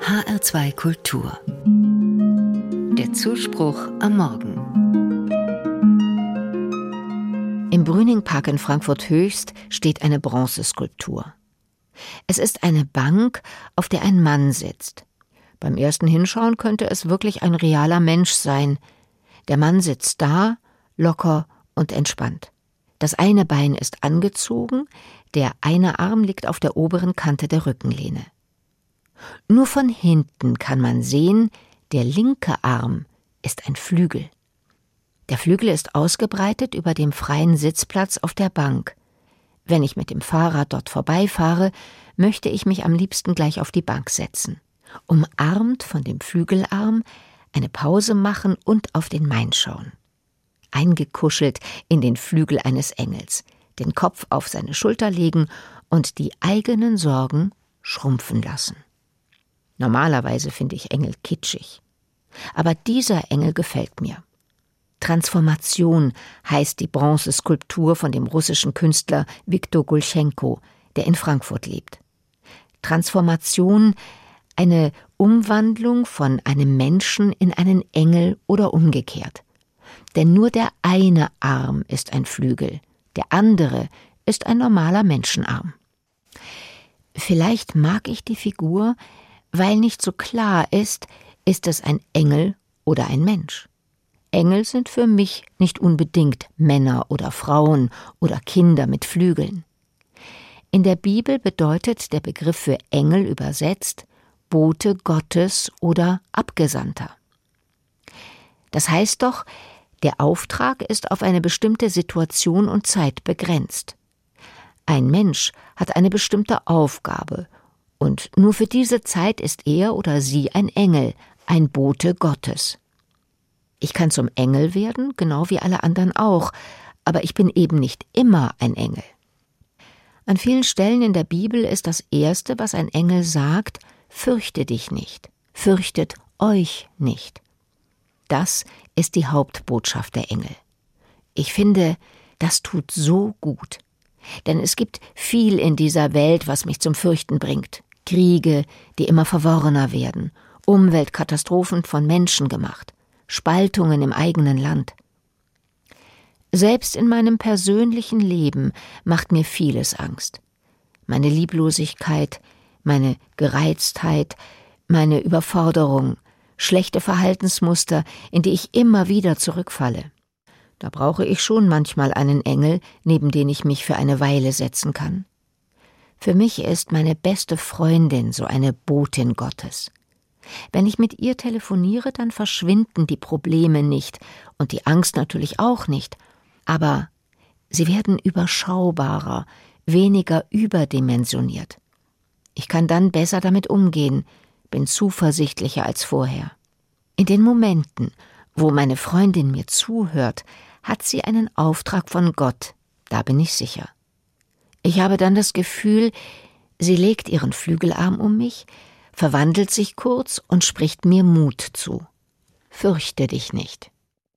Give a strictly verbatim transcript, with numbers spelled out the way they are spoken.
H R zwei Kultur. Der Zuspruch am Morgen. Im Brüningpark in Frankfurt-Höchst steht eine Bronzeskulptur. Es ist eine Bank, auf der ein Mann sitzt. Beim ersten Hinschauen könnte es wirklich ein realer Mensch sein. Der Mann sitzt da, locker und entspannt. Das eine Bein ist angezogen, der eine Arm liegt auf der oberen Kante der Rückenlehne. Nur von hinten kann man sehen, der linke Arm ist ein Flügel. Der Flügel ist ausgebreitet über dem freien Sitzplatz auf der Bank. Wenn ich mit dem Fahrrad dort vorbeifahre, möchte ich mich am liebsten gleich auf die Bank setzen, umarmt von dem Flügelarm, eine Pause machen und auf den Main schauen. Eingekuschelt in den Flügel eines Engels, den Kopf auf seine Schulter legen und die eigenen Sorgen schrumpfen lassen. Normalerweise finde ich Engel kitschig. Aber dieser Engel gefällt mir. Transformation heißt die Bronzeskulptur von dem russischen Künstler Viktor Gultschenko, der in Frankfurt lebt. Transformation, eine Umwandlung von einem Menschen in einen Engel oder umgekehrt. Denn nur der eine Arm ist ein Flügel, der andere ist ein normaler Menschenarm. Vielleicht mag ich die Figur, weil nicht so klar ist, ist es ein Engel oder ein Mensch. Engel sind für mich nicht unbedingt Männer oder Frauen oder Kinder mit Flügeln. In der Bibel bedeutet der Begriff für Engel übersetzt Bote Gottes oder Abgesandter. Das heißt doch, der Auftrag ist auf eine bestimmte Situation und Zeit begrenzt. Ein Mensch hat eine bestimmte Aufgabe und nur für diese Zeit ist er oder sie ein Engel, ein Bote Gottes. Ich kann zum Engel werden, genau wie alle anderen auch, aber ich bin eben nicht immer ein Engel. An vielen Stellen in der Bibel ist das Erste, was ein Engel sagt, fürchte dich nicht, fürchtet euch nicht. Das ist die Hauptbotschaft der Engel. Ich finde, das tut so gut. Denn es gibt viel in dieser Welt, was mich zum Fürchten bringt. Kriege, die immer verworrener werden, Umweltkatastrophen von Menschen gemacht, Spaltungen im eigenen Land. Selbst in meinem persönlichen Leben macht mir vieles Angst. Meine Lieblosigkeit, meine Gereiztheit, meine Überforderung, schlechte Verhaltensmuster, in die ich immer wieder zurückfalle. Da brauche ich schon manchmal einen Engel, neben den ich mich für eine Weile setzen kann. Für mich ist meine beste Freundin so eine Botin Gottes. Wenn ich mit ihr telefoniere, dann verschwinden die Probleme nicht und die Angst natürlich auch nicht, aber sie werden überschaubarer, weniger überdimensioniert. Ich kann dann besser damit umgehen, bin zuversichtlicher als vorher. In den Momenten, wo meine Freundin mir zuhört, hat sie einen Auftrag von Gott, da bin ich sicher. Ich habe dann das Gefühl, sie legt ihren Flügelarm um mich, verwandelt sich kurz und spricht mir Mut zu. Fürchte dich nicht.